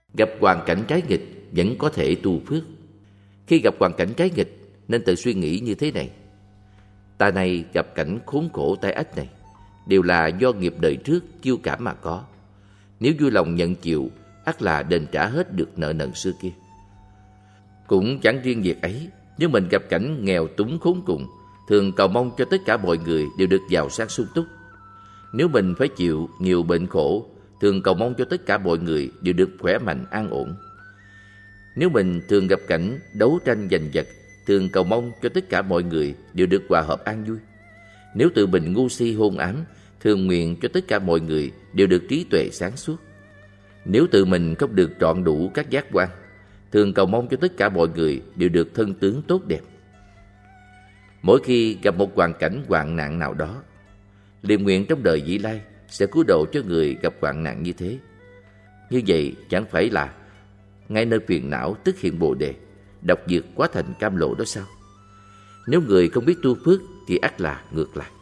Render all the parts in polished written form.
Gặp hoàn cảnh trái nghịch vẫn có thể tu phước. Khi gặp hoàn cảnh trái nghịch nên tự suy nghĩ như thế này: ta này gặp cảnh khốn khổ tai ách này đều là do nghiệp đời trước chiêu cảm mà có. Nếu vui lòng nhận chịu, ắt là đền trả hết được nợ nần xưa kia. Cũng chẳng riêng việc ấy, nếu mình gặp cảnh nghèo túng khốn cùng, thường cầu mong cho tất cả mọi người đều được giàu sang sung túc. Nếu mình phải chịu nhiều bệnh khổ, thường cầu mong cho tất cả mọi người đều được khỏe mạnh an ổn. Nếu mình thường gặp cảnh đấu tranh giành giật, thường cầu mong cho tất cả mọi người đều được hòa hợp an vui. Nếu tự mình ngu si hôn ám, thường nguyện cho tất cả mọi người đều được trí tuệ sáng suốt. Nếu tự mình không được trọn đủ các giác quan, thường cầu mong cho tất cả mọi người đều được thân tướng tốt đẹp. Mỗi khi gặp một hoàn cảnh hoạn nạn nào đó, liền nguyện trong đời vị lai sẽ cứu độ cho người gặp hoạn nạn như thế. Như vậy chẳng phải là ngay nơi phiền não tức hiện Bồ Đề, độc diệt quá thành cam lộ đó sao? Nếu người không biết tu phước thì ắt là ngược lại.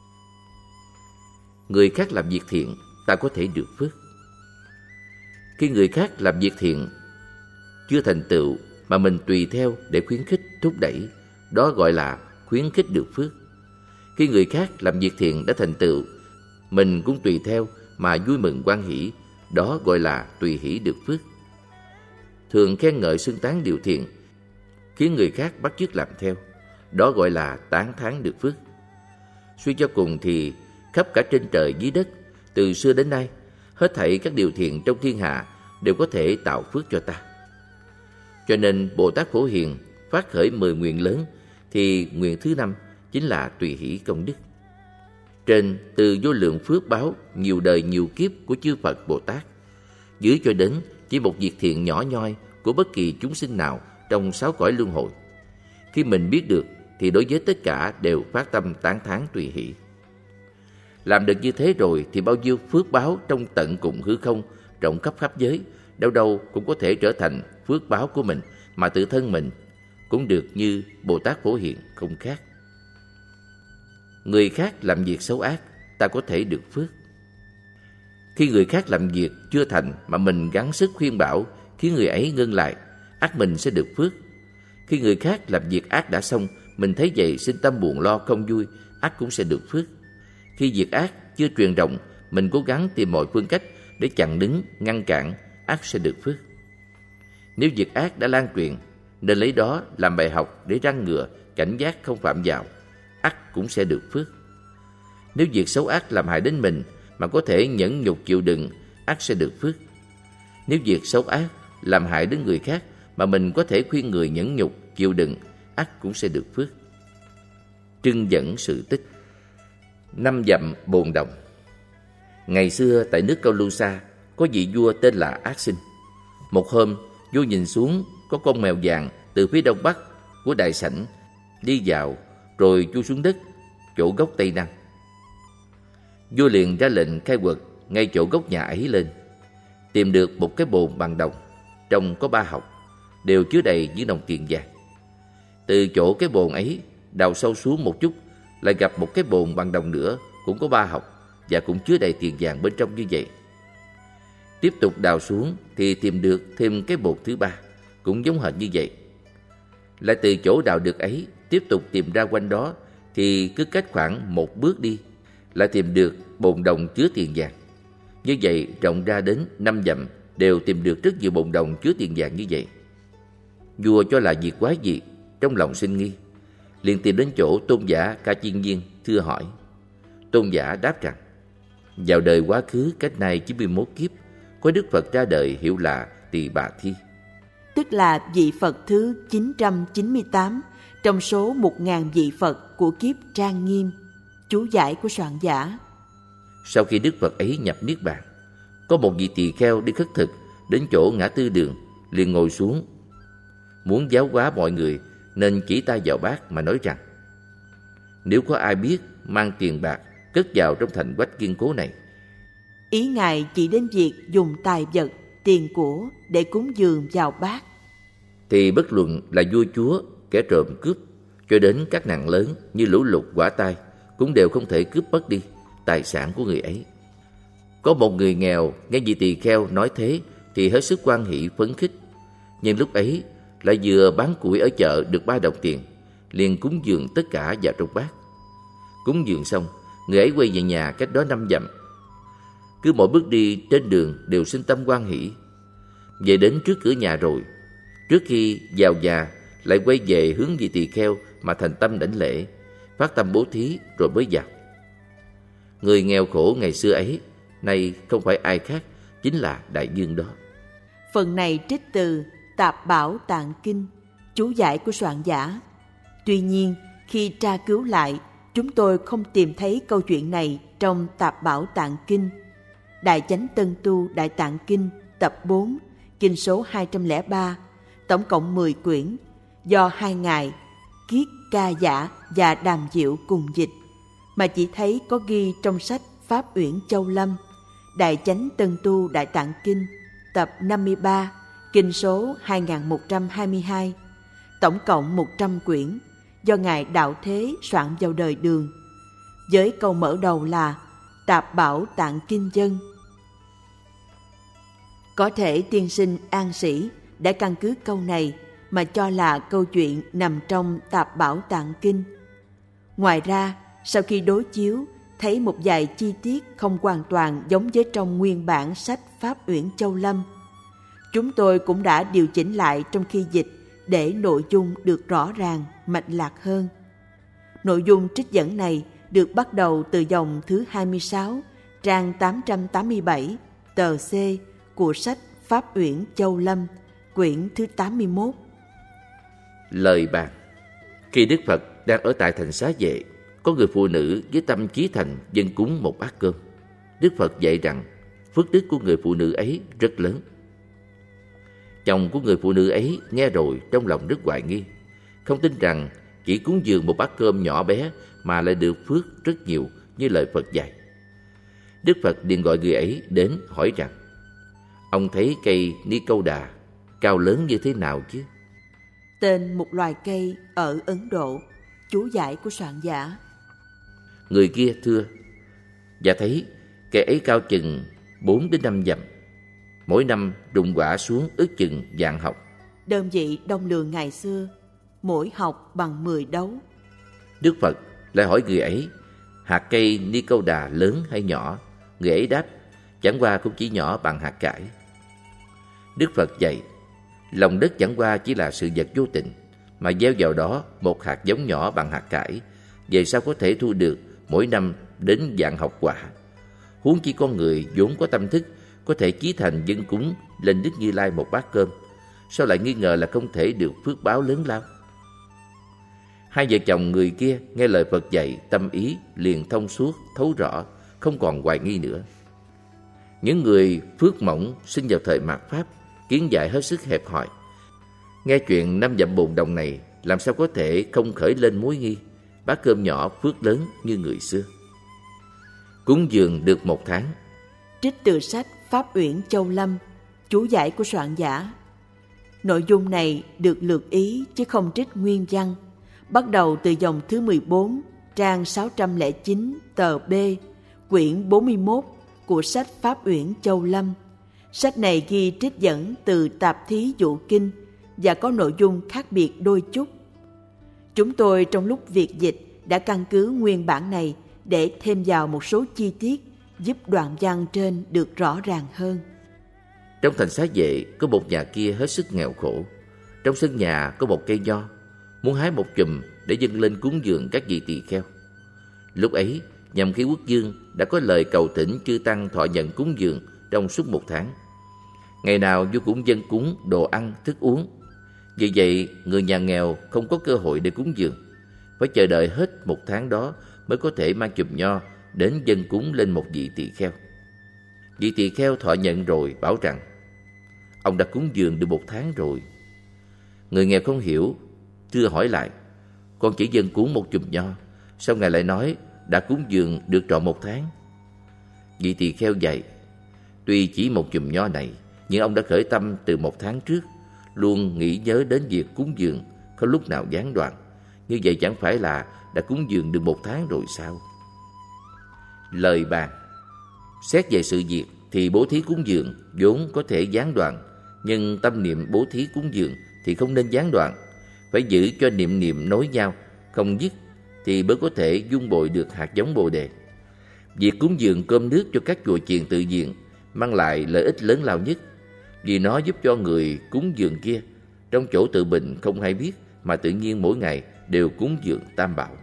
Người khác làm việc thiện, ta có thể được phước. Khi người khác làm việc thiện chưa thành tựu mà mình tùy theo để khuyến khích, thúc đẩy, đó gọi là khuyến khích được phước. Khi người khác làm việc thiện đã thành tựu, mình cũng tùy theo mà vui mừng hoan hỷ, đó gọi là tùy hỷ được phước. Thường khen ngợi xưng tán điều thiện, khiến người khác bắt chước làm theo, đó gọi là tán thán được phước. Suy cho cùng thì khắp cả trên trời dưới đất, từ xưa đến nay, hết thảy các điều thiện trong thiên hạ đều có thể tạo phước cho ta. Cho nên Bồ Tát Phổ Hiền phát khởi 10 nguyện lớn, thì nguyện thứ 5 chính là tùy hỷ công đức. Trên từ vô lượng phước báo nhiều đời nhiều kiếp của chư Phật Bồ Tát, dưới cho đến chỉ một việc thiện nhỏ nhoi của bất kỳ chúng sinh nào trong 6 cõi luân hồi, khi mình biết được thì đối với tất cả đều phát tâm tán thán tùy hỷ. Làm được như thế rồi thì bao nhiêu phước báo trong tận cùng hư không, rộng khắp khắp giới, đâu đâu cũng có thể trở thành phước báo của mình, mà tự thân mình cũng được như Bồ Tát Phổ Hiền không khác. Người khác làm việc xấu ác, ta có thể được phước. Khi người khác làm việc chưa thành mà mình gắng sức khuyên bảo, khiến người ấy ngưng lại, ắt mình sẽ được phước. Khi người khác làm việc ác đã xong, mình thấy vậy sinh tâm buồn lo không vui, ắt cũng sẽ được phước. Khi việc ác chưa truyền rộng, mình cố gắng tìm mọi phương cách để chặn đứng, ngăn cản, ắt sẽ được phước. Nếu việc ác đã lan truyền, nên lấy đó làm bài học để răn ngừa, cảnh giác không phạm vào, ắt cũng sẽ được phước. Nếu việc xấu ác làm hại đến mình mà có thể nhẫn nhục chịu đựng, ắt sẽ được phước. Nếu việc xấu ác làm hại đến người khác mà mình có thể khuyên người nhẫn nhục chịu đựng, ắt cũng sẽ được phước. Trưng dẫn sự tích. 5 dặm bồn đồng. Ngày xưa tại nước Câu Lưu Sa có vị vua tên là Ác Sinh. Một hôm, vua nhìn xuống có con mèo vàng từ phía đông bắc của đại sảnh đi vào, rồi chui xuống đất chỗ gốc Tây Năng. Vua liền ra lệnh khai quật ngay chỗ gốc nhà ấy lên, tìm được một cái bồn bằng đồng, trong có 3 hộc, đều chứa đầy những đồng tiền vàng. Từ chỗ cái bồn ấy đào sâu xuống một chút, lại gặp một cái bồn bằng đồng nữa, cũng có 3 hộc và cũng chứa đầy tiền vàng bên trong như vậy. Tiếp tục đào xuống thì tìm được thêm cái bồn thứ 3, cũng giống hệt như vậy. Lại từ chỗ đào được ấy tiếp tục tìm ra quanh đó, thì cứ cách khoảng 1 bước đi lại tìm được bồn đồng chứa tiền vàng. Như vậy rộng ra đến 5 dặm đều tìm được rất nhiều bồn đồng chứa tiền vàng như vậy. Vua cho là việc quái dị, trong lòng sinh nghi, liền tìm đến chỗ tôn giả Ca Chiên Viên thưa hỏi. Tôn giả đáp rằng: vào đời quá khứ cách nay 91 kiếp, có Đức Phật ra đời hiệu là Tỳ Bà Thi, tức là vị Phật thứ 998 trong số 1000 vị Phật của kiếp Trang Nghiêm. Chú giải của soạn giả. Sau khi Đức Phật ấy nhập niết bàn, có một vị tỳ kheo đi khất thực đến chỗ ngã tư đường, liền ngồi xuống, muốn giáo hóa mọi người, nên chỉ tay vào bát mà nói rằng: nếu có ai biết mang tiền bạc cất vào trong thành quách kiên cố này. Ý Ngài chỉ đến việc dùng tài vật, tiền của để cúng dường vào bát, thì bất luận là vua chúa, kẻ trộm cướp, cho đến các nạn lớn như lũ lụt hỏa tai, cũng đều không thể cướp mất đi tài sản của người ấy. Có một người nghèo nghe vị tỳ kheo nói thế, thì hết sức hoan hỉ phấn khích. Nhưng lúc ấy lại vừa bán củi ở chợ được 3 đồng tiền, liền cúng dường tất cả vào trong bát. Cúng dường xong, người ấy quay về nhà cách đó 5 dặm. Cứ mỗi bước đi trên đường đều sinh tâm hoan hỉ. Về đến trước cửa nhà rồi, trước khi vào nhà lại quay về hướng vị tỳ kheo mà thành tâm đảnh lễ, phát tâm bố thí rồi mới vào. Người nghèo khổ ngày xưa ấy nay không phải ai khác, chính là Đại Dương đó. Phần này trích từ Tạp Bảo Tạng Kinh, chú giải của soạn giả. Tuy nhiên, khi tra cứu lại, chúng tôi không tìm thấy câu chuyện này trong Tạp Bảo Tạng Kinh. Đại Chánh Tân Tu Đại Tạng Kinh tập 4, kinh số 203, tổng cộng 10 quyển, do 2 ngài Kiết Ca Giả và Đàm Diệu cùng dịch, mà chỉ thấy có ghi trong sách Pháp Uyển Châu Lâm, Đại Chánh Tân Tu Đại Tạng Kinh tập 53, kinh số 2122, tổng cộng 100 quyển, do ngài Đạo Thế soạn vào đời Đường, với câu mở đầu là Tạp Bảo Tạng Kinh Dân. Có thể tiên sinh An Sĩ đã căn cứ câu này mà cho là câu chuyện nằm trong Tạp Bảo Tạng Kinh. Ngoài ra, sau khi đối chiếu, thấy một vài chi tiết không hoàn toàn giống với trong nguyên bản sách Pháp Uyển Châu Lâm, chúng tôi cũng đã điều chỉnh lại trong khi dịch để nội dung được rõ ràng, mạch lạc hơn. Nội dung trích dẫn này được bắt đầu từ dòng thứ 26, trang 887, tờ C của sách Pháp Uyển Châu Lâm, quyển thứ 81. Lời bàn. Khi Đức Phật đang ở tại thành Xá Vệ, có người phụ nữ với tâm chí thành dâng cúng một bát cơm. Đức Phật dạy rằng phước đức của người phụ nữ ấy rất lớn. Chồng của người phụ nữ ấy nghe rồi trong lòng rất hoài nghi, không tin rằng chỉ cúng dường một bát cơm nhỏ bé mà lại được phước rất nhiều như lời Phật dạy. Đức Phật liền gọi người ấy đến hỏi rằng: ông thấy cây Ni Câu Đà cao lớn như thế nào chứ? Tên một loài cây ở Ấn Độ, chú giải của soạn giả. Người kia thưa: dạ thấy cây ấy cao chừng 4 đến 5 dặm, mỗi năm rụng quả xuống ước chừng vạn học. Đơn vị đông lượng ngày xưa, mỗi học bằng 10 đấu. Đức Phật lại hỏi người ấy hạt cây Ni Câu Đà lớn hay nhỏ. Người ấy đáp: chẳng qua cũng chỉ nhỏ bằng hạt cải. Đức Phật dạy lòng đất chẳng qua chỉ là sự vật vô tình, mà gieo vào đó một hạt giống nhỏ bằng hạt cải, về sao có thể thu được mỗi năm đến vạn học quả. Huống chi con người vốn có tâm thức, có thể chí thành dâng cúng lên Đức Như Lai một bát cơm, sao lại nghi ngờ là không thể được phước báo lớn lao? Hai vợ chồng người kia nghe lời Phật dạy, tâm ý liền thông suốt, thấu rõ, không còn hoài nghi nữa. Những người phước mỏng sinh vào thời mạt Pháp, kiến giải hết sức hẹp hòi, nghe chuyện 5 dặm bùn đồng này, làm sao có thể không khởi lên mối nghi bát cơm nhỏ phước lớn như người xưa. Cúng dường được 1 tháng. Trích từ sách Pháp Uyển Châu Lâm, chú giải của soạn giả. Nội dung này được lược ý chứ không trích nguyên văn, bắt đầu từ dòng thứ 14, trang 609, tờ B, quyển 41 của sách Pháp Uyển Châu Lâm. Sách này ghi trích dẫn từ Tạp Thí Dụ Kinh và có nội dung khác biệt đôi chút. Chúng tôi trong lúc việc dịch đã căn cứ nguyên bản này để thêm vào một số chi tiết giúp đoạn văn trên được rõ ràng hơn. Trong thành Xá Vệ có một nhà kia hết sức nghèo khổ. Trong sân nhà có một cây nho, muốn hái một chùm để dâng lên cúng dường các vị tỳ kheo. Lúc ấy Nhậm Khí Quốc Dương đã có lời cầu thỉnh chư tăng thọ nhận cúng dường trong suốt 1 tháng. Ngày nào vua cũng dâng cúng đồ ăn, thức uống. Vì vậy người nhà nghèo không có cơ hội để cúng dường, phải chờ đợi hết 1 tháng đó mới có thể mang chùm nho đến dâng cúng lên một vị tỳ kheo. Vị tỳ kheo thọ nhận rồi bảo rằng: ông đã cúng dường được 1 tháng rồi. Người nghèo không hiểu, thưa hỏi lại: con chỉ dâng cúng một chùm nho, sao ngài lại nói đã cúng dường được trọn 1 tháng? Vị tỳ kheo dạy: tuy chỉ một chùm nho này, nhưng ông đã khởi tâm từ 1 tháng trước, luôn nghĩ nhớ đến việc cúng dường, không lúc nào gián đoạn. Như vậy chẳng phải là đã cúng dường được 1 tháng rồi sao? Lời bàn. Xét về sự việc, thì bố thí cúng dường vốn có thể gián đoạn, nhưng tâm niệm bố thí cúng dường thì không nên gián đoạn, phải giữ cho niệm niệm nối nhau, không dứt thì mới có thể dung bồi được hạt giống Bồ đề. Việc cúng dường cơm nước cho các chùa chiền tự viện mang lại lợi ích lớn lao nhất, vì nó giúp cho người cúng dường kia trong chỗ tự mình không hay biết mà tự nhiên mỗi ngày đều cúng dường Tam Bảo.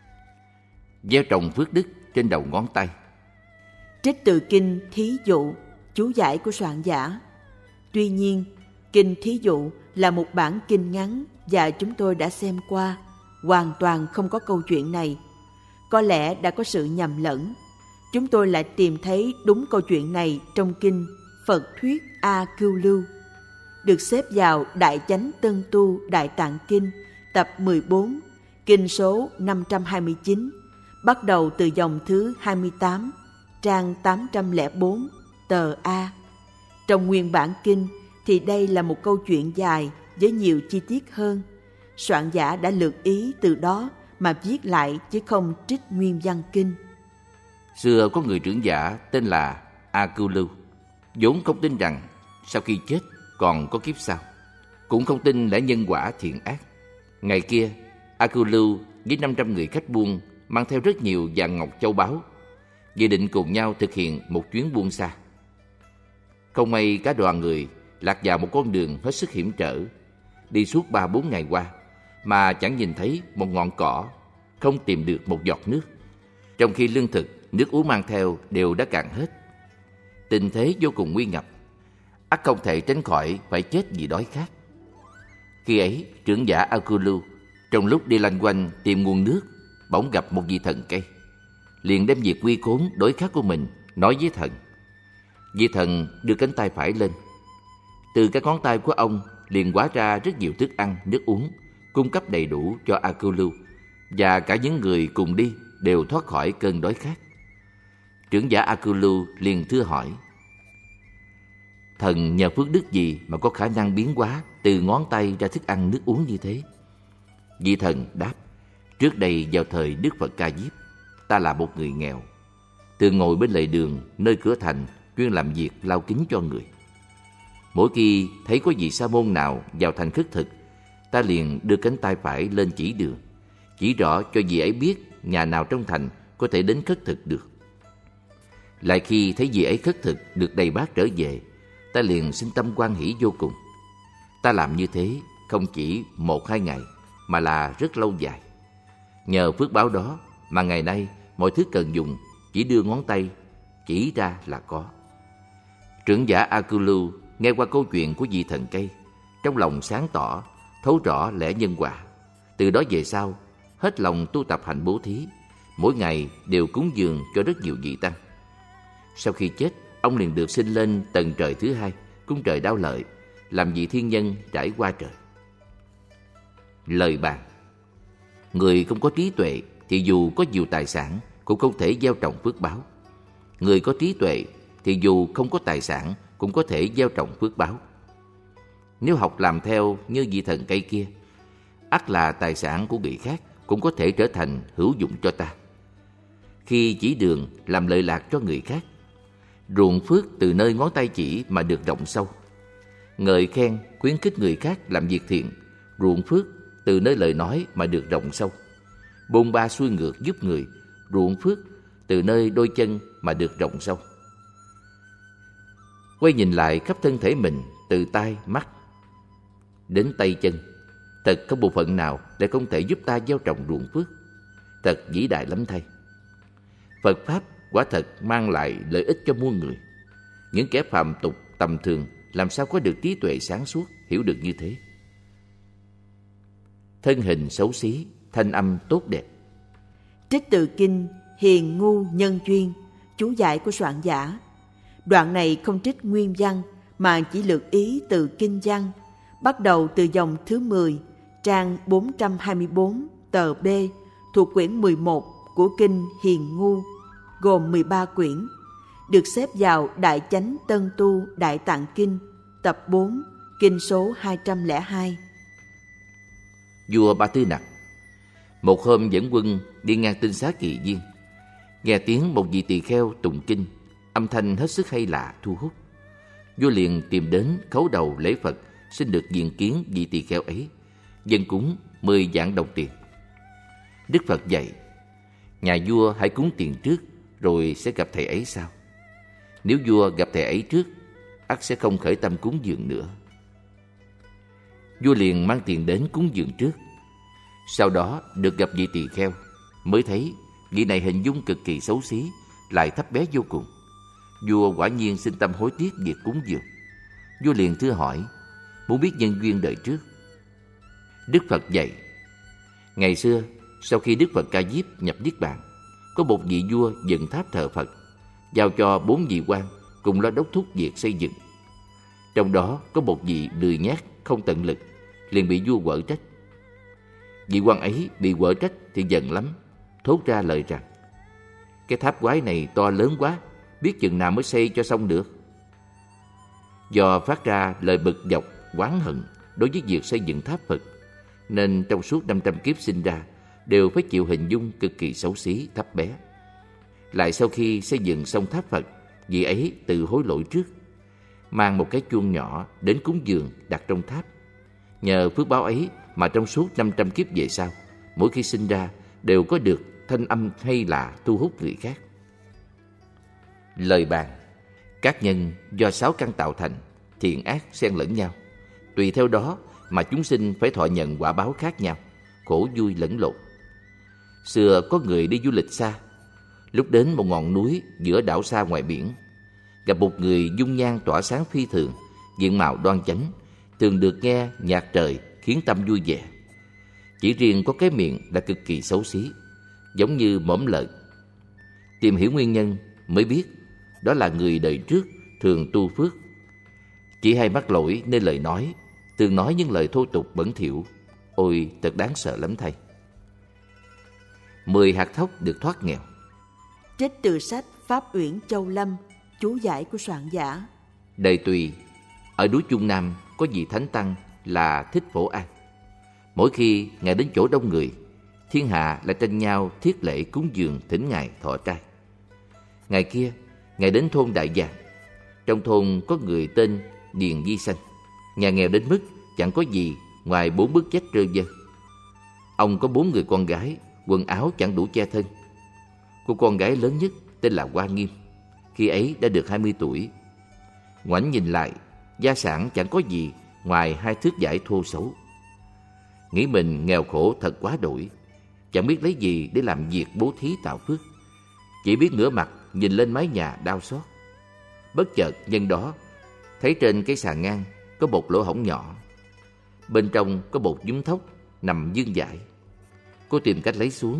Gieo trồng phước đức trên đầu ngón tay. Trích từ kinh Thí Dụ, chú giải của soạn giả. Tuy nhiên, kinh Thí Dụ là một bản kinh ngắn và chúng tôi đã xem qua, hoàn toàn không có câu chuyện này. Có lẽ đã có sự nhầm lẫn. Chúng tôi lại tìm thấy đúng câu chuyện này trong kinh Phật Thuyết A Cưu Lưu, được xếp vào Đại Chánh Tân Tu Đại Tạng Kinh, tập 14, kinh số 529, bắt đầu từ dòng thứ 28, trang 804, tờ A. Trong nguyên bản kinh thì đây là một câu chuyện dài với nhiều chi tiết hơn. Soạn giả đã lược ý từ đó mà viết lại chứ không trích nguyên văn kinh. Xưa có người trưởng giả tên là A Cưu Lưu, vốn không tin rằng sau khi chết còn có kiếp sau, cũng không tin đã nhân quả thiện ác. Ngày kia, A Cưu Lưu với 500 người khách buôn mang theo rất nhiều vàng ngọc châu báu, dự định cùng nhau thực hiện một chuyến buôn xa. Không may cả đoàn người lạc vào một con đường hết sức hiểm trở, đi suốt 3-4 ngày qua mà chẳng nhìn thấy một ngọn cỏ, không tìm được một giọt nước, trong khi lương thực, nước uống mang theo đều đã cạn hết. Tình thế vô cùng nguy ngập, ắt không thể tránh khỏi phải chết vì đói khát. Khi ấy, trưởng giả A Cưu Lưu trong lúc đi loanh quanh tìm nguồn nước, bỗng gặp một vị thần cây, liền đem việc quy khốn đói khát của mình nói với thần. Vị thần đưa cánh tay phải lên, từ các ngón tay của ông liền hóa ra rất nhiều thức ăn, nước uống, cung cấp đầy đủ cho A Cưu Lưu, và cả những người cùng đi đều thoát khỏi cơn đói khát. Trưởng giả A Cưu Lưu liền thưa hỏi: thần nhờ phước đức gì mà có khả năng biến hóa từ ngón tay ra thức ăn nước uống như thế? Vị thần đáp: trước đây vào thời Đức Phật Ca Diếp, ta là một người nghèo, thường ngồi bên lề đường nơi cửa thành, chuyên làm việc lau kính cho người. Mỗi khi thấy có vị sa môn nào vào thành khất thực, ta liền đưa cánh tay phải lên chỉ đường, chỉ rõ cho vị ấy biết nhà nào trong thành có thể đến khất thực được. Lại khi thấy vị ấy khất thực được đầy bát trở về, ta liền sinh tâm hoan hỷ vô cùng. Ta làm như thế không chỉ 1-2 ngày mà là rất lâu dài. Nhờ phước báo đó mà ngày nay mọi thứ cần dùng chỉ đưa ngón tay chỉ ra là có. Trưởng giả A Cưu Lưu nghe qua câu chuyện của vị thần cây, trong lòng sáng tỏ, thấu rõ lẽ nhân quả. Từ đó về sau, hết lòng tu tập hành bố thí, mỗi ngày đều cúng dường cho rất nhiều vị tăng. Sau khi chết, ông liền được sinh lên tầng trời thứ 2, cung trời Đao Lợi, làm vị thiên nhân trải qua trời. Lời bàn: người không có trí tuệ thì dù có nhiều tài sản cũng không thể gieo trồng phước báo. Người có trí tuệ thì dù không có tài sản cũng có thể gieo trồng phước báo. Nếu học làm theo như vị thần cây kia, ắt là tài sản của người khác cũng có thể trở thành hữu dụng cho ta. Khi chỉ đường làm lợi lạc cho người khác, ruộng phước từ nơi ngón tay chỉ mà được rộng sâu. Ngợi khen khuyến khích người khác làm việc thiện, ruộng phước từ nơi lời nói mà được rộng sâu. Bôn ba xuôi ngược giúp người, ruộng phước từ nơi đôi chân mà được rộng sâu. Quay nhìn lại khắp thân thể mình, từ tai, mắt đến tay chân, thật có bộ phận nào để không thể giúp ta gieo trồng ruộng phước. Thật vĩ đại lắm thay. Phật Pháp quả thật mang lại lợi ích cho muôn người. Những kẻ phàm tục tầm thường làm sao có được trí tuệ sáng suốt, hiểu được như thế. Thân hình xấu xí, thanh âm tốt đẹp. Trích từ kinh Hiền Ngu Nhân Duyên, chú giải của soạn giả. Đoạn này không trích nguyên văn mà chỉ lược ý từ kinh văn, bắt đầu từ dòng thứ 10, trang 424, tờ B, thuộc quyển 11 của kinh Hiền Ngu, gồm 13 quyển, được xếp vào Đại Chánh Tân Tu Đại Tạng Kinh, tập 4, kinh số 202. Vua Ba Tư Nặc một hôm dẫn quân đi ngang Tinh Xá Kỳ Viên, nghe tiếng một vị tỳ kheo tụng kinh, âm thanh hết sức hay lạ thu hút. Vua liền tìm đến khấu đầu lễ Phật, xin được diện kiến vị tỳ kheo ấy, dâng cúng 10 vạn đồng tiền. Đức Phật dạy, nhà vua hãy cúng tiền trước, rồi sẽ gặp thầy ấy sau. Nếu vua gặp thầy ấy trước, ắt sẽ không khởi tâm cúng dường nữa. Vua liền mang tiền đến cúng dường trước. Sau đó được gặp vị tỳ kheo, mới thấy vị này hình dung cực kỳ xấu xí, lại thấp bé vô cùng. Vua quả nhiên sinh tâm hối tiếc việc cúng dường. Vua liền thưa hỏi, muốn biết nhân duyên đời trước. Đức Phật dạy, ngày xưa sau khi Đức Phật Ca Diếp nhập Niết Bàn, có một vị vua dựng tháp thờ Phật, giao cho 4 vị quan cùng lo đốc thúc việc xây dựng. Trong đó có một vị lười nhác không tận lực, liền bị vua quở trách. Vị quan ấy bị quở trách thì giận lắm, thốt ra lời rằng, cái tháp quái này to lớn quá, biết chừng nào mới xây cho xong được. Do phát ra lời bực dọc, oán hận đối với việc xây dựng tháp Phật, nên trong suốt 500 kiếp sinh ra đều phải chịu hình dung cực kỳ xấu xí, thấp bé. Lại sau khi xây dựng xong tháp Phật, vị ấy tự hối lỗi trước, mang một cái chuông nhỏ đến cúng dường đặt trong tháp. Nhờ phước báo ấy mà trong suốt 500 kiếp về sau, mỗi khi sinh ra đều có được thanh âm hay lạ thu hút người khác. Lời bàn. Các nhân do 6 căn tạo thành, thiện ác xen lẫn nhau. Tùy theo đó mà chúng sinh phải thọ nhận quả báo khác nhau, khổ vui lẫn lộn. Xưa có người đi du lịch xa, lúc đến một ngọn núi giữa đảo xa ngoài biển, gặp một người dung nhan tỏa sáng phi thường, diện mạo đoan chánh, thường được nghe nhạc trời khiến tâm vui vẻ. Chỉ riêng có cái miệng là cực kỳ xấu xí, giống như mõm lợn. Tìm hiểu nguyên nhân mới biết đó là người đời trước thường tu phước, chỉ hay mắc lỗi nên lời nói, thường nói những lời thô tục bẩn thỉu. Ôi thật đáng sợ lắm thầy. 10 hạt thóc được thoát nghèo. Trích từ sách Pháp Uyển Châu Lâm, chú giải của soạn giả. Đời Tùy, ở núi Trung Nam có vị thánh tăng là Thích Phổ An. Mỗi khi ngài đến chỗ đông người, thiên hạ lại tranh nhau thiết lễ cúng dường thỉnh ngài thọ trai. Ngày kia, ngài đến thôn Đại Giang. Trong thôn có người tên Điền Di Sanh, nhà nghèo đến mức chẳng có gì ngoài 4 bức vách trơ vơ. Ông có 4 người con gái, quần áo chẳng đủ che thân. Cô con gái lớn nhất tên là Hoa Nghiêm, khi ấy đã được 20 tuổi. Ngoảnh nhìn lại, gia sản chẳng có gì ngoài 2 thước vải thô xấu. Nghĩ mình nghèo khổ thật quá đổi, chẳng biết lấy gì để làm việc bố thí tạo phước, chỉ biết ngửa mặt nhìn lên mái nhà đau xót. Bất chợt nhân đó thấy trên cái sàn ngang có một lỗ hổng nhỏ, bên trong có một nhúm thóc nằm vương vãi. Cô tìm cách lấy xuống,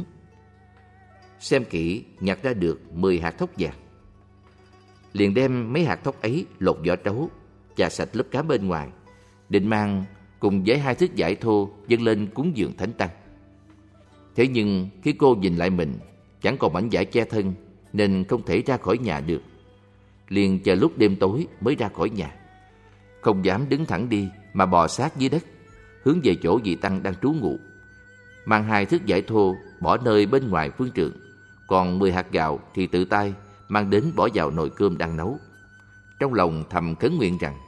xem kỹ nhặt ra được 10 hạt thóc vàng. Liền đem mấy hạt thóc ấy lột vỏ trấu, chà sạch lớp cám bên ngoài, định mang cùng với 2 thước vải thô dâng lên cúng dường thánh tăng. Thế nhưng khi cô nhìn lại mình, chẳng còn mảnh vải che thân nên không thể ra khỏi nhà được. Liền chờ lúc đêm tối mới ra khỏi nhà, không dám đứng thẳng đi mà bò sát dưới đất, hướng về chỗ vị tăng đang trú ngụ. Mang 2 thước vải thô bỏ nơi bên ngoài phương trượng, còn 10 hạt gạo thì tự tay mang đến bỏ vào nồi cơm đang nấu. Trong lòng thầm khấn nguyện rằng,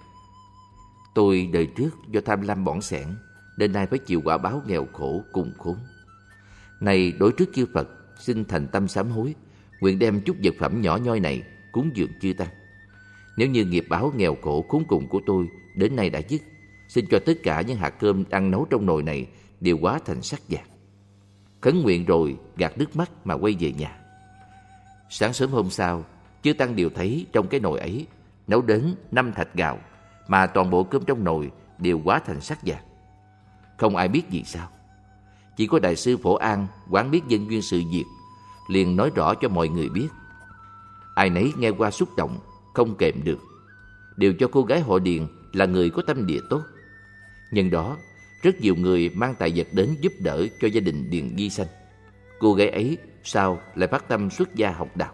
tôi đời trước do tham lam bỏng sẻn nên nay phải chịu quả báo nghèo khổ cùng khốn. Này đối trước chư Phật, xin thành tâm sám hối, nguyện đem chút vật phẩm nhỏ nhoi này cúng dường chư tăng. Nếu như nghiệp báo nghèo khổ khốn cùng của tôi đến nay đã dứt, xin cho tất cả những hạt cơm đang nấu trong nồi này đều hóa thành sắt vàng. Khấn nguyện rồi gạt nước mắt mà quay về nhà. Sáng sớm hôm sau, chư tăng đều thấy trong cái nồi ấy nấu đến 5 thạch gạo, mà toàn bộ cơm trong nồi đều hóa thành sắt vàng. Không ai biết vì sao. Chỉ có đại sư Phổ An quán biết nhân duyên sự việc, liền nói rõ cho mọi người biết. Ai nấy nghe qua xúc động, không kềm được, đều cho cô gái họ Điền là người có tâm địa tốt. Nhân đó, rất nhiều người mang tài vật đến giúp đỡ cho gia đình Điền Di Sanh. Cô gái ấy sau lại phát tâm xuất gia học đạo.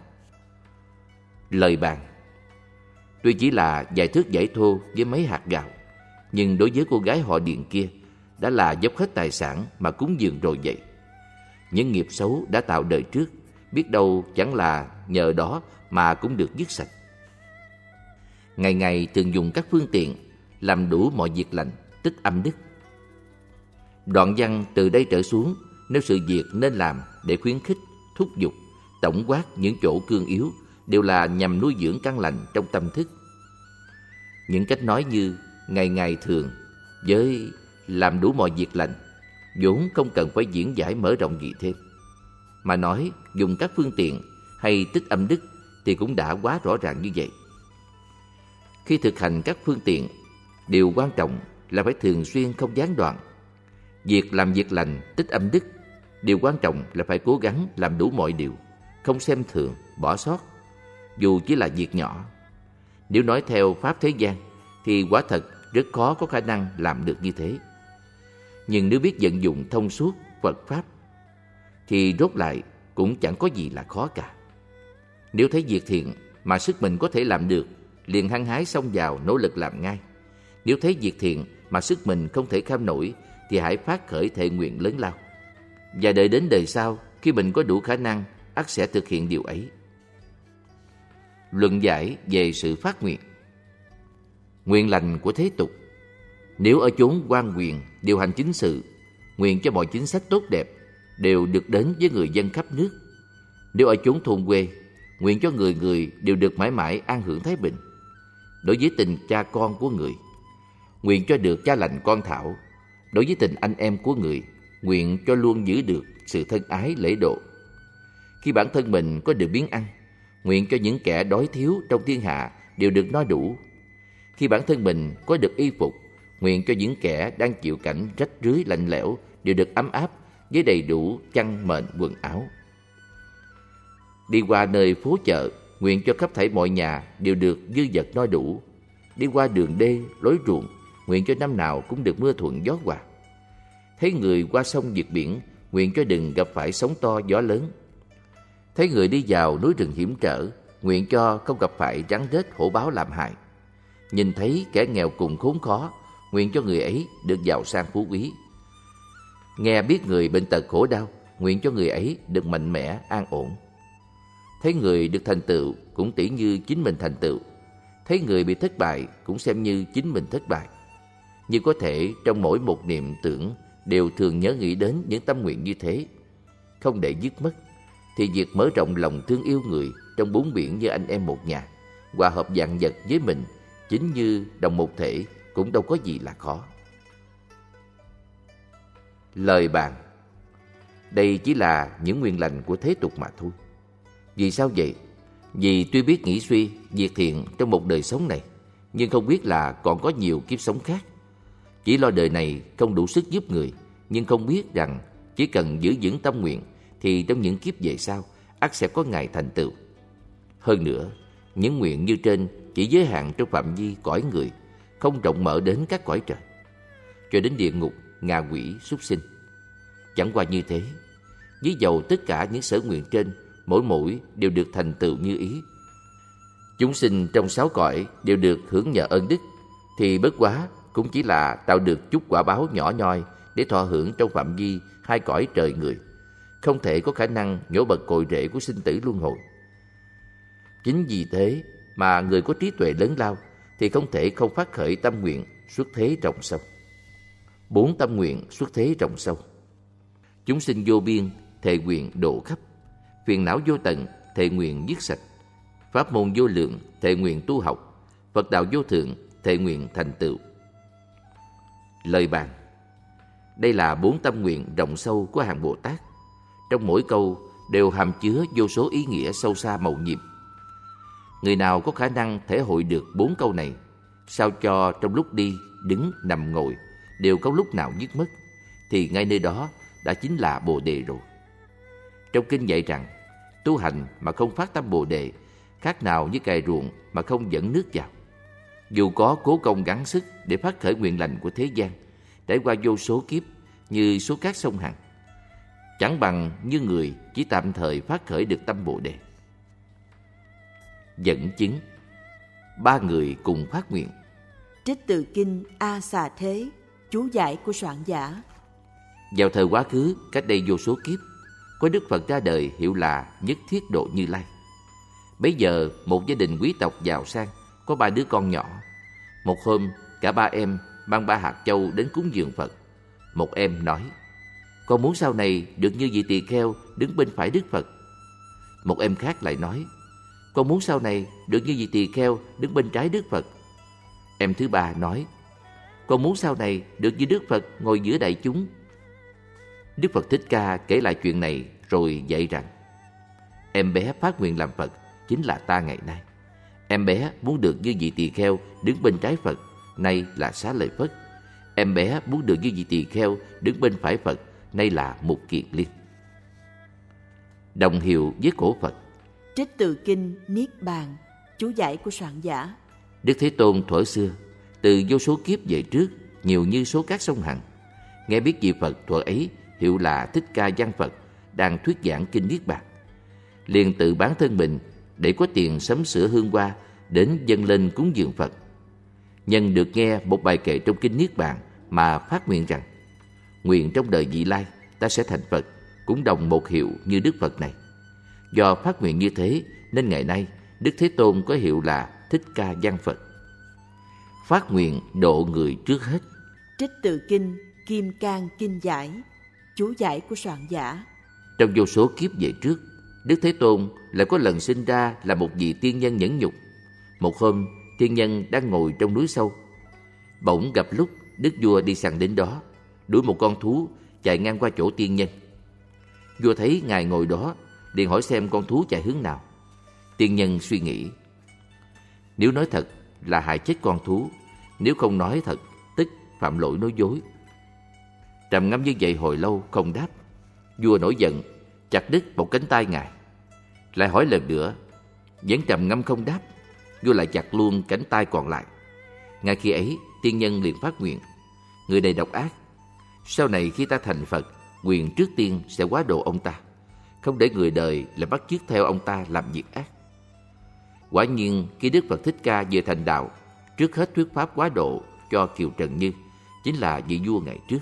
Lời bàn. Tuy chỉ là vài thước vải thô với mấy hạt gạo, nhưng đối với cô gái họ Điền kia đã là dốc hết tài sản mà cúng dường rồi vậy. Những nghiệp xấu đã tạo đời trước, biết đâu chẳng là nhờ đó mà cũng được dứt sạch. ngày ngày thường dùng các phương tiện làm đủ mọi việc lành, tích âm đức. Đoạn văn từ đây trở xuống nếu sự việc nên làm để khuyến khích, thúc giục, tổng quát những chỗ cương yếu đều là nhằm nuôi dưỡng căn lành trong tâm thức. Những cách nói như ngày ngày thường với làm đủ mọi việc lành vốn không cần phải diễn giải mở rộng gì thêm, mà nói dùng các phương tiện hay tích âm đức thì cũng đã quá rõ ràng như vậy. Khi thực hành các phương tiện, điều quan trọng là phải thường xuyên không gián đoạn. Việc làm việc lành, tích âm đức, điều quan trọng là phải cố gắng làm đủ mọi điều, không xem thường, bỏ sót, dù chỉ là việc nhỏ. Nếu nói theo pháp thế gian thì quả thật rất khó có khả năng làm được như thế. Nhưng nếu biết vận dụng thông suốt Phật Pháp thì rốt lại cũng chẳng có gì là khó cả. Nếu thấy việc thiện mà sức mình có thể làm được, liền hăng hái xông vào nỗ lực làm ngay. Nếu thấy việc thiện mà sức mình không thể kham nổi thì hãy phát khởi thệ nguyện lớn lao. Và đợi đến đời sau, khi mình có đủ khả năng, ắt sẽ thực hiện điều ấy. Luận giải về sự phát nguyện. Nguyện lành của thế tục. Nếu ở chốn quan quyền điều hành chính sự, nguyện cho mọi chính sách tốt đẹp đều được đến với người dân khắp nước. Nếu ở chốn thôn quê, nguyện cho người người đều được mãi mãi an hưởng thái bình. Đối với tình cha con của người, nguyện cho được cha lành con thảo. Đối với tình anh em của người, nguyện cho luôn giữ được sự thân ái lễ độ. Khi bản thân mình có được miếng ăn, nguyện cho những kẻ đói thiếu trong thiên hạ đều được no đủ. Khi bản thân mình có được y phục, nguyện cho những kẻ đang chịu cảnh rách rưới lạnh lẽo đều được ấm áp với đầy đủ chăn mền quần áo. Đi qua nơi phố chợ, nguyện cho khắp thảy mọi nhà đều được dư dật no đủ. Đi qua đường đê, lối ruộng, nguyện cho năm nào cũng được mưa thuận gió hòa. Thấy người qua sông vượt biển, nguyện cho đừng gặp phải sóng to gió lớn. Thấy người đi vào núi rừng hiểm trở, nguyện cho không gặp phải rắn rết hổ báo làm hại. Nhìn thấy kẻ nghèo cùng khốn khó, nguyện cho người ấy được giàu sang phú quý. Nghe biết người bệnh tật khổ đau, nguyện cho người ấy được mạnh mẽ an ổn. Thấy người được thành tựu cũng tỷ như chính mình thành tựu. Thấy người bị thất bại cũng xem như chính mình thất bại. Như có thể trong mỗi một niệm tưởng đều thường nhớ nghĩ đến những tâm nguyện như thế, không để dứt mất, thì việc mở rộng lòng thương yêu người trong bốn biển như anh em một nhà, hòa hợp vạn vật với mình, chính như đồng một thể, cũng đâu có gì là khó. Lời bàn. Đây chỉ là những nguyện lành của thế tục mà thôi. Vì sao vậy? Vì tuy biết nghĩ suy, việc thiện trong một đời sống này, nhưng không biết là còn có nhiều kiếp sống khác. Chỉ lo đời này không đủ sức giúp người, nhưng không biết rằng chỉ cần giữ vững tâm nguyện thì trong những kiếp về sau ắt sẽ có ngày thành tựu. Hơn nữa, những nguyện như trên chỉ giới hạn trong phạm vi cõi người, không rộng mở đến các cõi trời, cho đến địa ngục, ngạ quỷ, súc sinh. Chẳng qua như thế, ví dầu tất cả những sở nguyện trên mỗi đều được thành tựu như ý, chúng sinh trong sáu cõi đều được hưởng nhờ ơn đức, thì bất quá cũng chỉ là tạo được chút quả báo nhỏ nhoi để thọ hưởng trong phạm vi hai cõi trời người, không thể có khả năng nhổ bật cội rễ của sinh tử luân hồi. Chính vì thế mà người có trí tuệ lớn lao thì không thể không phát khởi tâm nguyện xuất thế rộng sâu. 4 tâm nguyện xuất thế rộng sâu. Chúng sinh vô biên, thệ nguyện độ khắp. Phiền não vô tận, thệ nguyện dứt sạch. Pháp môn vô lượng, thệ nguyện tu học. Phật đạo vô thượng, thệ nguyện thành tựu. Lời bàn. Đây là 4 tâm nguyện rộng sâu của hàng Bồ Tát. Trong mỗi câu đều hàm chứa vô số ý nghĩa sâu xa mầu nhiệm. Người nào có khả năng thể hội được 4 câu này, sao cho trong lúc đi, đứng, nằm, ngồi đều không lúc nào dứt mất, thì ngay nơi đó đã chính là Bồ Đề rồi. Trong kinh dạy rằng, tu hành mà không phát tâm Bồ Đề, khác nào như cày ruộng mà không dẫn nước vào. Dù có cố công gắng sức để phát khởi nguyện lành của thế gian, trải qua vô số kiếp như số cát sông Hằng, chẳng bằng như người chỉ tạm thời phát khởi được tâm Bồ Đề. Dẫn chứng. 3 người cùng phát nguyện. Trích từ kinh A Xà Thế, chú giải của soạn giả. Vào thời quá khứ, cách đây vô số kiếp, có Đức Phật ra đời hiệu là Nhất Thiết Độ Như Lai. Bấy giờ một gia đình quý tộc giàu sang có 3 đứa con nhỏ. Một hôm, cả 3 em mang 3 hạt châu đến cúng dường Phật. Một em nói: con muốn sau này được như vị tỳ kheo đứng bên phải Đức Phật. Một em khác lại nói: con muốn sau này được như vị tỳ kheo đứng bên trái Đức Phật. Em thứ ba nói: con muốn sau này được như Đức Phật ngồi giữa đại chúng. Đức Phật Thích Ca kể lại chuyện này rồi dạy rằng: em bé phát nguyện làm Phật chính là ta ngày nay. Em bé muốn được như vị tỳ kheo đứng bên trái Phật, nay là Xá Lợi Phất. Em bé muốn được như vị tỳ kheo đứng bên phải Phật, nay là Mục Kiền Liên. Đồng hiệu với cổ Phật. Trích từ kinh Niết Bàn, chú giải của soạn giả. Đức Thế Tôn thuở xưa, từ vô số kiếp về trước, nhiều như số cát sông Hằng, nghe biết vị Phật thuở ấy hiệu là Thích Ca Văn Phật đang thuyết giảng kinh Niết Bàn, liền tự bán thân mình để có tiền sắm sửa hương hoa đến dâng lên cúng dường Phật. Nhân được nghe một bài kệ trong kinh Niết Bàn mà phát nguyện rằng: nguyện trong đời vị lai ta sẽ thành Phật, cũng đồng một hiệu như Đức Phật này. Do phát nguyện như thế nên ngày nay Đức Thế Tôn có hiệu là Thích Ca Văn Phật. Phát nguyện độ người trước hết. Trích từ kinh Kim Cang Kinh Giải, chú giải của soạn giả. Trong vô số kiếp về trước, Đức Thế Tôn lại có lần sinh ra là một vị tiên nhân nhẫn nhục. Một hôm, tiên nhân đang ngồi trong núi sâu. Bỗng gặp lúc đức vua đi săn đến đó, đuổi một con thú chạy ngang qua chỗ tiên nhân. Vua thấy ngài ngồi đó, liền hỏi xem con thú chạy hướng nào. Tiên nhân suy nghĩ: nếu nói thật là hại chết con thú, nếu không nói thật tức phạm lỗi nói dối. Trầm ngâm như vậy hồi lâu không đáp. Vua nổi giận, chặt đứt một cánh tay ngài. Lại hỏi lần nữa, vẫn trầm ngâm không đáp. Vua lại chặt luôn cánh tay còn lại. Ngay khi ấy, tiên nhân liền phát nguyện: người này độc ác, sau này khi ta thành Phật, nguyện trước tiên sẽ hóa độ ông ta, không để người đời lại bắt chước theo ông ta làm việc ác. Quả nhiên, khi Đức Phật Thích Ca vừa thành đạo, trước hết thuyết pháp hóa độ cho Kiều Trần Như, chính là vị vua ngày trước.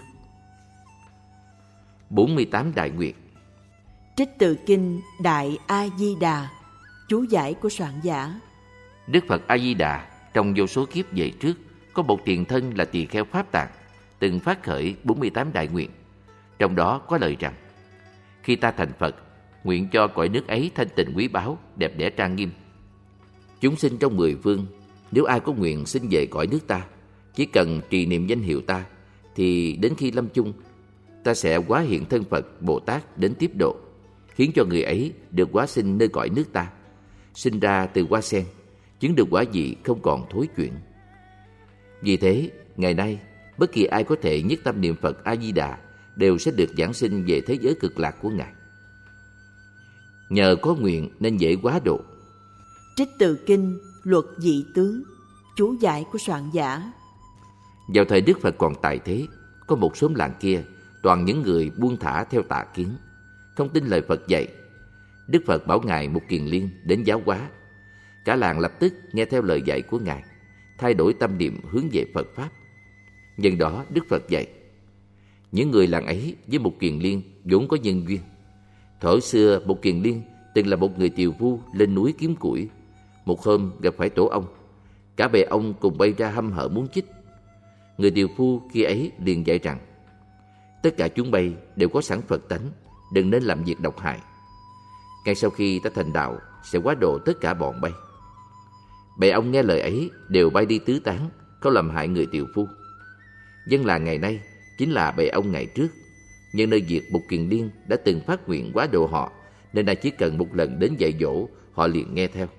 48 đại nguyện. Trích từ kinh Đại A Di Đà, chú giải của soạn giả. Đức Phật A Di Đà trong vô số kiếp về trước có một tiền thân là tỳ kheo Pháp Tạng, từng phát khởi 48 đại nguyện. Trong đó có lời rằng: khi ta thành Phật, nguyện cho cõi nước ấy thanh tịnh quý báu, đẹp đẽ trang nghiêm. Chúng sinh trong 10 phương, nếu ai có nguyện sinh về cõi nước ta, chỉ cần trì niệm danh hiệu ta, thì đến khi lâm chung, ta sẽ hóa hiện thân Phật Bồ Tát đến tiếp độ, khiến cho người ấy được hóa sinh nơi cõi nước ta, sinh ra từ hoa sen, chứng được quả vị không còn thối chuyển. Vì thế, ngày nay, bất kỳ ai có thể nhất tâm niệm Phật A Di Đà đều sẽ được giảng sinh về thế giới cực lạc của Ngài. Nhờ có nguyện nên dễ hóa độ. Trích từ kinh Luật Dị Tướng, chú giải của soạn giả. Vào thời Đức Phật còn tại thế, có một xóm làng kia toàn những người buông thả theo tà kiến, không tin lời Phật dạy. Đức Phật bảo ngài Mục Kiền Liên đến giáo hóa. Cả làng lập tức nghe theo lời dạy của ngài, thay đổi tâm niệm hướng về Phật pháp. Nhân đó Đức Phật dạy: những người làng ấy với Mục Kiền Liên vốn có nhân duyên. Thuở xưa Mục Kiền Liên từng là một người tiều phu lên núi kiếm củi. Một hôm gặp phải tổ ong, cả bè ong cùng bay ra hăm hở muốn chích. Người tiều phu khi ấy liền dạy rằng: tất cả chúng bay đều có sẵn Phật tánh, đừng nên làm việc độc hại. Ngay sau khi ta thành đạo, sẽ hóa độ tất cả bọn bay. Bè ong nghe lời ấy đều bay đi tứ tán, không làm hại người tiều phu. Dân làng ngày nay chính là bè ong ngày trước. Nhưng nơi việc Mục Kiền Liên đã từng phát nguyện hóa độ họ, nên đã chỉ cần một lần đến dạy dỗ, họ liền nghe theo.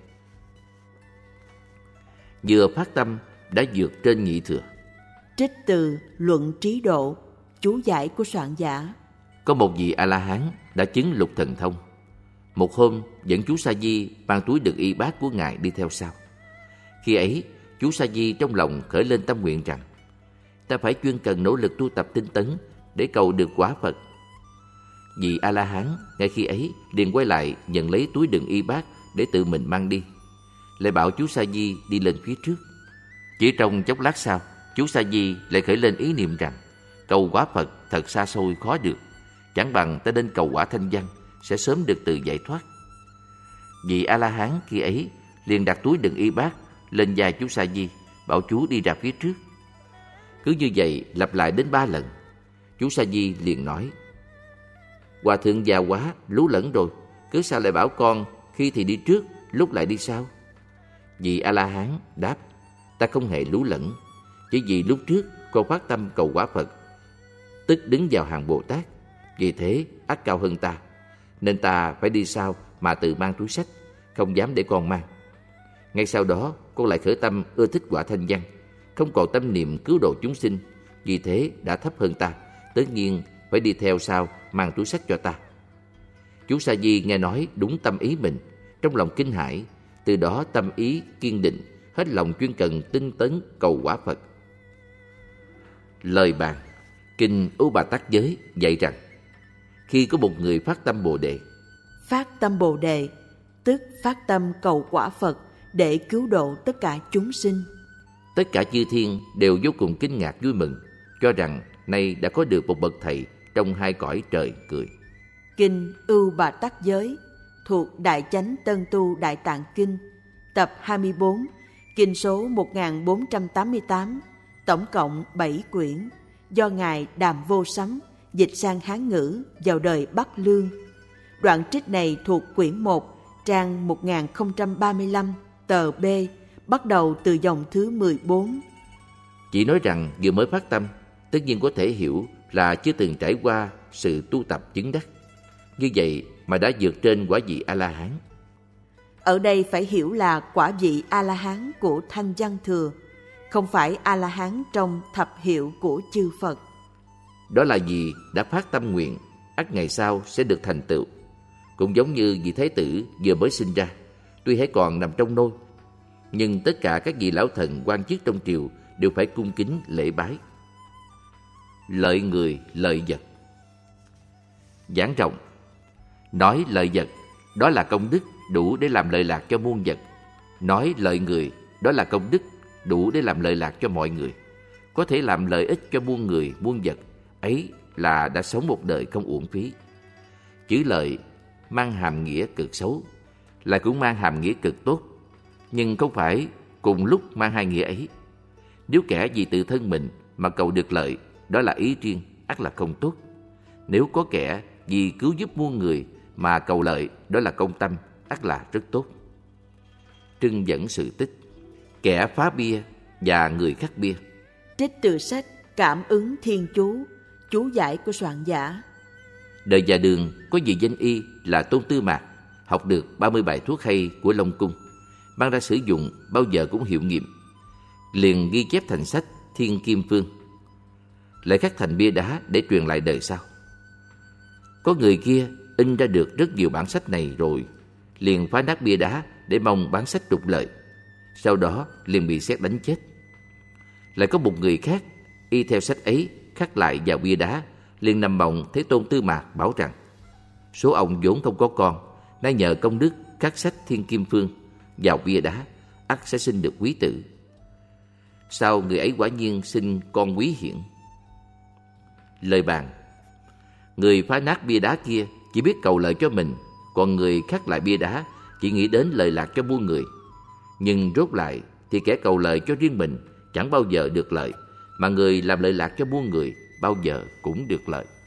Vừa phát tâm đã vượt trên nhị thừa. Trích từ Luận Trí Độ, chú giải của soạn giả. Có một vị A-la-hán đã chứng lục thần thông. Một hôm dẫn chú Sa Di mang túi đựng y bát của ngài đi theo sau. Khi ấy chú Sa Di trong lòng khởi lên tâm nguyện rằng: ta phải chuyên cần nỗ lực tu tập tinh tấn để cầu được quả Phật. Vị A-la-hán ngay khi ấy liền quay lại nhận lấy túi đựng y bát để tự mình mang đi, lại bảo chú Sa Di đi lên phía trước. Chỉ trong chốc lát sau, chú Sa Di lại khởi lên ý niệm rằng cầu quả Phật thật xa xôi khó được, chẳng bằng ta đến cầu quả thanh văn, sẽ sớm được từ giải thoát. Vị A-la-hán khi ấy liền đặt túi đựng y bát lên vai chú Sa Di, bảo chú đi ra phía trước. Cứ như vậy lặp lại đến 3 lần. Chú Sa Di liền nói: Hòa thượng già quá, lú lẫn rồi, cứ sao lại bảo con khi thì đi trước, lúc lại đi sau? Vị A-la-hán đáp: Ta không hề lú lẫn, chỉ vì lúc trước con phát tâm cầu quả Phật, tức đứng vào hàng Bồ Tát, vì thế ắt cao hơn ta, nên ta phải đi sau mà tự mang túi xách, không dám để con mang. Ngay sau đó con lại khởi tâm ưa thích quả thanh văn, không còn tâm niệm cứu độ chúng sinh, vì thế đã thấp hơn ta, tất nhiên phải đi theo sau mang túi xách cho ta. Chú Sa Di nghe nói đúng tâm ý mình, trong lòng kinh hãi, từ đó tâm ý kiên định, hết lòng chuyên cần tinh tấn cầu quả Phật. Lời bàn Kinh Ưu Bà Tát Giới dạy rằng, khi có một người phát tâm Bồ Đề. Phát tâm Bồ Đề tức phát tâm cầu quả Phật để cứu độ tất cả chúng sinh. Tất cả chư thiên đều vô cùng kinh ngạc vui mừng, cho rằng nay đã có được một bậc thầy trong 2 cõi trời cười. Kinh Ưu Bà Tát Giới thuộc Đại Chánh Tân Tu Đại Tạng Kinh, tập 24, kinh số 1488, tổng cộng 7 quyển, do Ngài Đàm Vô Sắm dịch sang Hán ngữ vào đời Bắc Lương. Đoạn trích này thuộc quyển 1, trang 1035, tờ B, bắt đầu từ dòng thứ 14. Chỉ nói rằng vừa mới phát tâm, tất nhiên có thể hiểu là chưa từng trải qua sự tu tập chứng đắc. Như vậy mà đã vượt trên quả vị A-la-hán. Ở đây phải hiểu là quả vị A-la-hán của Thanh Văn Thừa, không phải A-la-hán trong thập hiệu của chư Phật. Đó là vì đã phát tâm nguyện, ắt ngày sau sẽ được thành tựu. Cũng giống như vị Thái tử vừa mới sinh ra, tuy hãy còn nằm trong nôi, nhưng tất cả các vị lão thần quan chức trong triều đều phải cung kính lễ bái. Lợi người lợi vật. Giảng rộng. Nói lợi vật, đó là công đức đủ để làm lợi lạc cho muôn vật. Nói lợi người, đó là công đức đủ để làm lợi lạc cho mọi người, có thể làm lợi ích cho muôn người muôn vật. Ấy là đã sống một đời không uổng phí. Chữ lợi mang hàm nghĩa cực xấu, lại cũng mang hàm nghĩa cực tốt, nhưng không phải cùng lúc mang hai nghĩa ấy. Nếu kẻ vì tự thân mình mà cầu được lợi, đó là ý riêng, ắt là không tốt. Nếu có kẻ vì cứu giúp muôn người mà cầu lợi, đó là công tâm, ắt là rất tốt. Trưng dẫn sự tích. Kẻ phá bia và người khắc bia. Trích từ sách Cảm ứng Thiên chú giải của soạn giả. Đời Già Đường có vị danh y là Tôn Tư Mạc, học được 30 bài thuốc hay của Long Cung, mang ra sử dụng bao giờ cũng hiệu nghiệm, liền ghi chép thành sách Thiên Kim Phương, lại khắc thành bia đá để truyền lại đời sau. Có người kia in ra được rất nhiều bản sách này rồi, liền phá nát bia đá để mong bán sách trục lợi, sau đó liền bị sét đánh chết. Lại có một người khác y theo sách ấy khắc lại vào bia đá, liền nằm mộng thấy Tôn Tư Mạc bảo rằng số ông vốn không có con, nay nhờ công đức khắc sách Thiên Kim Phương vào bia đá, ắt sẽ sinh được quý tử. Sau người ấy quả nhiên sinh con quý hiển. Lời bàn. Người phá nát bia đá kia chỉ biết cầu lợi cho mình, còn người khắc lại bia đá chỉ nghĩ đến lợi lạc cho muôn người. Nhưng rốt lại thì kẻ cầu lợi cho riêng mình chẳng bao giờ được lợi, mà người làm lợi lạc cho muôn người bao giờ cũng được lợi.